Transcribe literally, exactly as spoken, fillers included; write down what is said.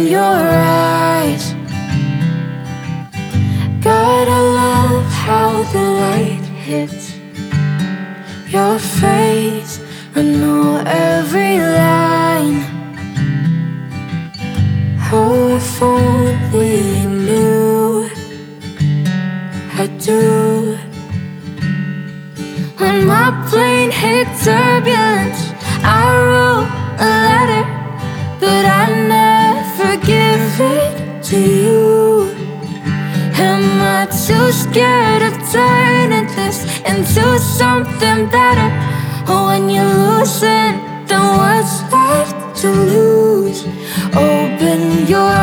your eyes. God, I love how the light hits your face. I know every line. Oh, if only you knew I do. When my plane hit turbulence, I wrote a letter, but I never give it to you. Am I too scared of turning this into something better? When you loosen, then what's left to lose? Open your